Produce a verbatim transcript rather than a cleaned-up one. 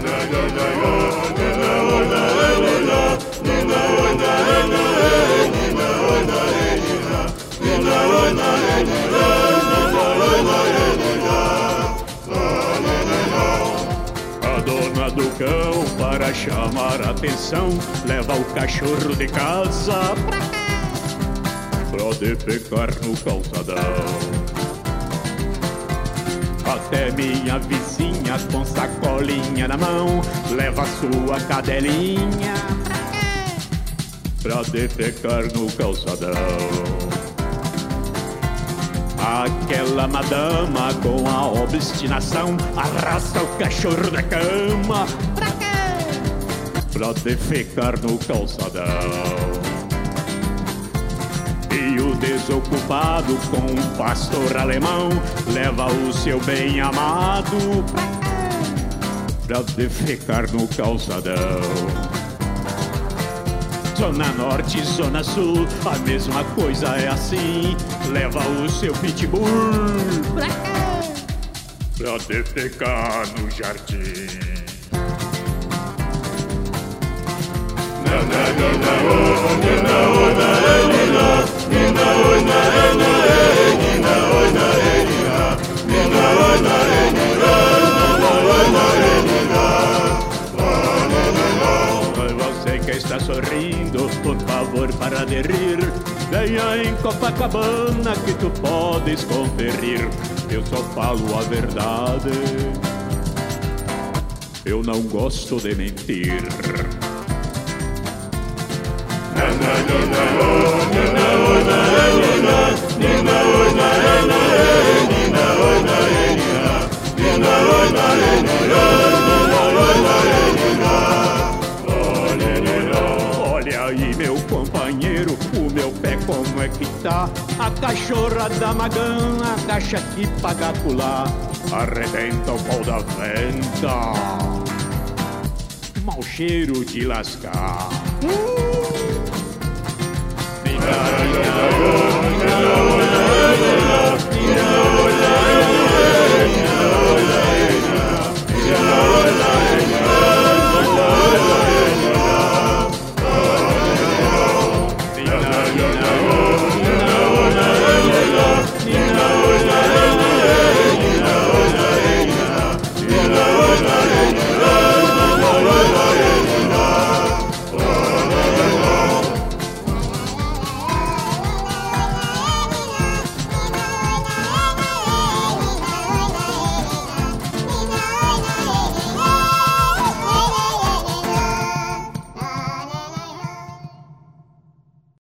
A dona do cão, para chamar a atenção, leva o cachorro de casa pra cá, pra defecar no calçadão. Até minha vizinha com sacolinha na mão leva sua cadelinha pra defecar no calçadão. Aquela madama com a obstinação arrasta o cachorro da cama pra quê? Pra defecar no calçadão. E o desocupado com um pastor alemão leva o seu bem amado pra quê? Pra defecar no calçadão. Zona Norte, Zona Sul, a mesma coisa é assim. Leva o seu pitbull pra quê? Pra defecar no jardim. Você que está sorrindo, por favor, para de rir. Venha em Copacabana que tu podes conferir. Eu só falo a verdade, eu não gosto de mentir. Olha aí, meu companheiro, o meu pé como é que tá? A cachorra da Magana agacha aqui, paga acolá, arrebenta o pau da venta, mau cheiro de lascar. uh!